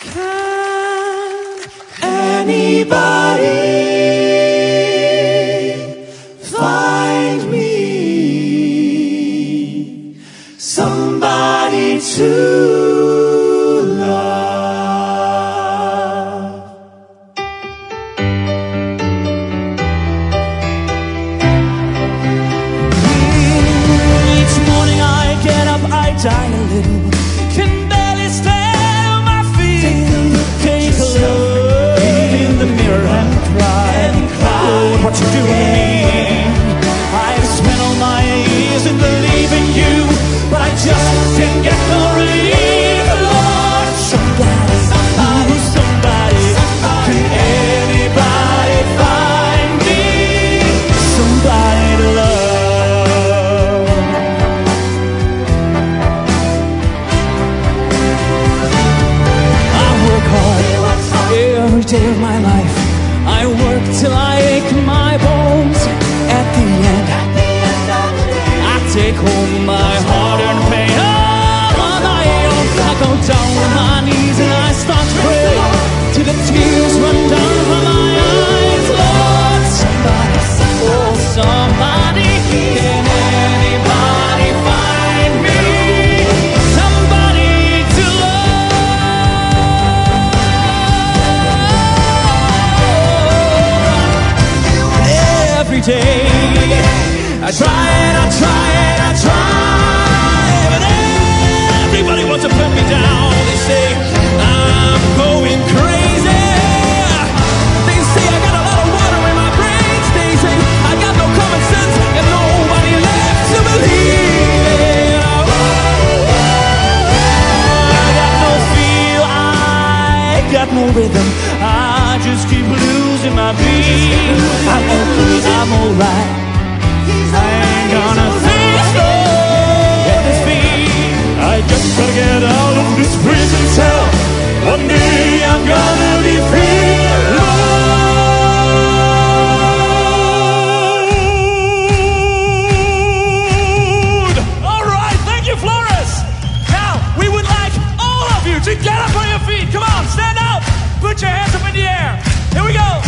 Can anybody find me somebody to love? Each morning I get up, I die a little. Can barely stand on my feet. Take a look in the mirror and cry. Lord, what you doing to me? I've spent all my years in believing you, but I just can't get no relief. Lord, somebody, can anybody find me somebody to love? I work hard every day of my life. I work till I ache my bones. At the end, I take home my hard-earned pay. Oh, on my own, I go down on my knees and I start to pray till the tears run down from my eyes. Lord, somebody, oh somebody, can anybody find me somebody to love? Every day I try and I try and I try, but everybody wants to put me down. They say I'm going crazy. They say I got a lot of water in my brains. They say I got no common sense and nobody left to believe. I got no feel, I got no rhythm. I just keep losing my beat. I'm alright. I ain't gonna fix this beat. I just gotta get out of this prison cell. One day I'm gonna be free. Lord! Alright, thank you, Flores. Now, we would like all of you to get up on your feet. Come on, stand up. Put your hands up in the air. Here we go.